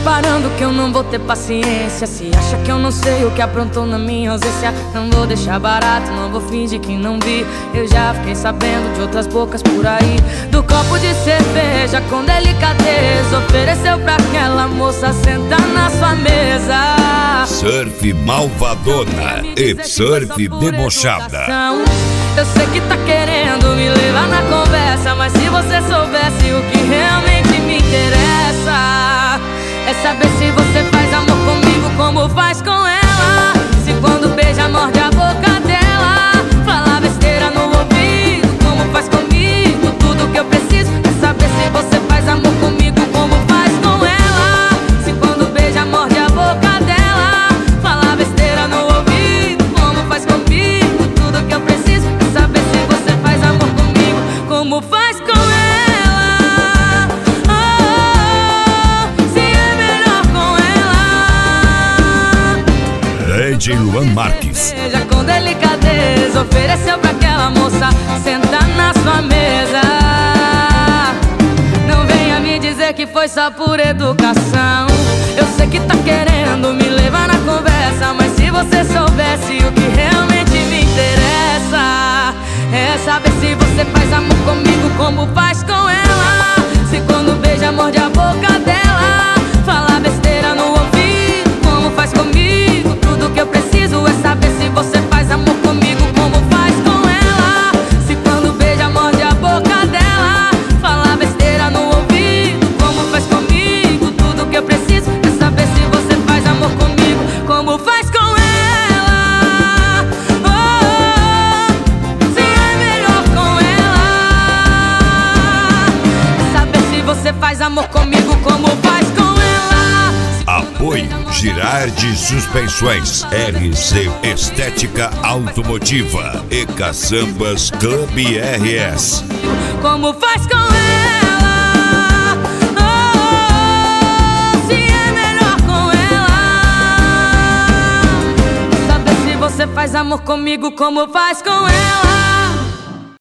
preparando que eu não vou ter paciência. Se acha que eu não sei o que aprontou na minha ausência, não vou deixar barato, não vou fingir que não vi. Eu já fiquei sabendo de outras bocas por aí, do copo de cerveja com delicadeza ofereceu pra aquela moça sentar na sua mesa. Surf malvadona e surf debochada. Eu sei que tá querendo me levar na conversa, mas se você soubesse o que realmente me interessa, é saber se você faz amor comigo como faz com ela. Se quando beija morde a boca dela, fala besteira no ouvido como faz comigo. Tudo que eu preciso é saber se você faz amor comigo como faz com ela. Se quando beija morde a boca dela, fala besteira no ouvido como faz comigo. Tudo que eu preciso é saber se você faz amor comigo como faz com ela. DJ Luan Marques. Beija com delicadeza ofereceu pra aquela moça sentar na sua mesa. Não venha me dizer que foi só por educação. Eu sei que tá querendo me levar na conversa, mas se você soubesse o que realmente me interessa, é saber se você faz amor comigo como faz com ela. Se quando beija morde a boca dela, fala besteira no ouvido como faz comigo. Tudo que eu preciso é saber se você faz amor comigo como faz com ela. Se quando beija morde a boca dela, fala besteira no ouvido como faz comigo. Tudo que eu preciso é saber se você faz amor comigo como faz com ela. Se é melhor com ela, é saber se você faz amor comigo como faz com ela. Apoio Girardi Suspensões, RC Estética Automotiva e Caçambas Club RS. Como faz com ela, se é melhor com ela, saber se você faz amor comigo como faz com ela.